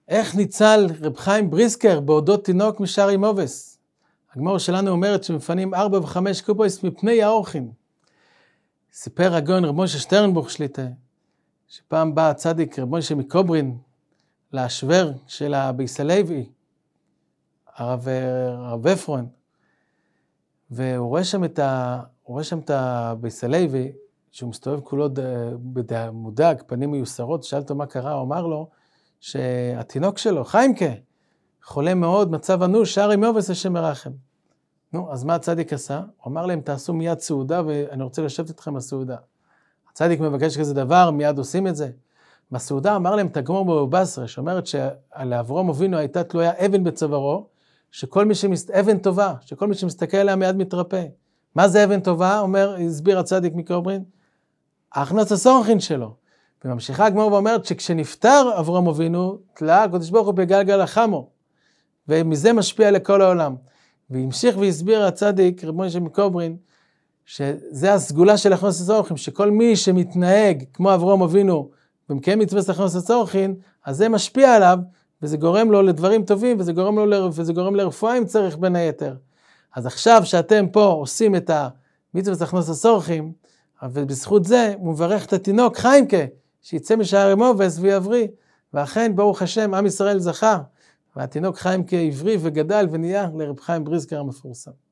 איך ניצל רב חיים בריסקר באודות תינוק משערי מובס? הגמרא שלנו אומרת שמפנים 4 ו-5 קופויס מפני האורחים. סיפר הגאון רב משה שטרנבוך שליטה, שפעם בא הצדיק רב משה מקוברין להשוור של הביס הלוי, הרב אפרון, והוא רואה שם את הביס הלוי, שהוא מסתובב כולו מודאג, פנים מיוסרות, שאל אותו מה קרה, הוא אמר לו שהתינוק שלו, חיימקה, חולה מאוד, מצב אנוש, שערי מובס השם ירחם. נו, אז מה הצדיק עשה? הוא אמר להם, תעשו מיד סעודה, ואני רוצה לשבת איתכם בסעודה. הצדיק מבקש כזה דבר, מיד עושים את זה. בסעודה אמר להם, תגמור בבבא בסרה, שאומרת שלאברהם אבינו הייתה תלויה אבן בצווארו, אבן טובה, שכל מי שמסתכל עליה מיד מתרפא. מה זה אבן טובה? הסביר הצדיק מקוברין, ההכנס הסורחין שלו. וממשיכה הגמרא ואומרת שכשנפטר אברהם אבינו, תלה הקדוש ברוך הוא בגלגל החמו, ומזה משפיע לכל העולם. והמשיך והסביר הצדיק רב משה מקוברין, שזה הסגולה של הכנס הסורחין, שכל מי שמתנהג כמו אברהם אבינו, ומקיים מצוות הכנס הסורחין, אז זה משפיע עליו, וזה גורם לו לדברים טובים, וזה גורם לרפואה אם צריך בין היתר. אז עכשיו שאתם פה עושים את המצוות הכנס הסורחין, ובזכות זה הוא מברך את התינוק חיימקה, שיצא משערי מובס ויבריא, ואכן ברוך השם עם ישראל זכה, והתינוק חיימקה עברי וגדל ונהיה לרב חיים בריסקר המפורסם.